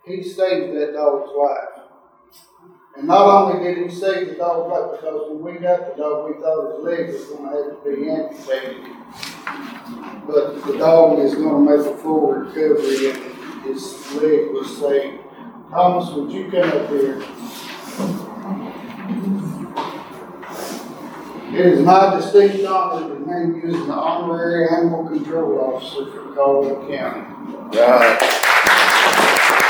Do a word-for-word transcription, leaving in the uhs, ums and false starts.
he saved that dog's life. And not only did he save the dog's life, because when we got the dog, we thought his leg was going to have to be amputated. But the dog is going to make a full recovery and his leg was saved. Thomas, would you come up here? It is my distinct honor to name you as the honorary animal control officer for Caldwell County. Right.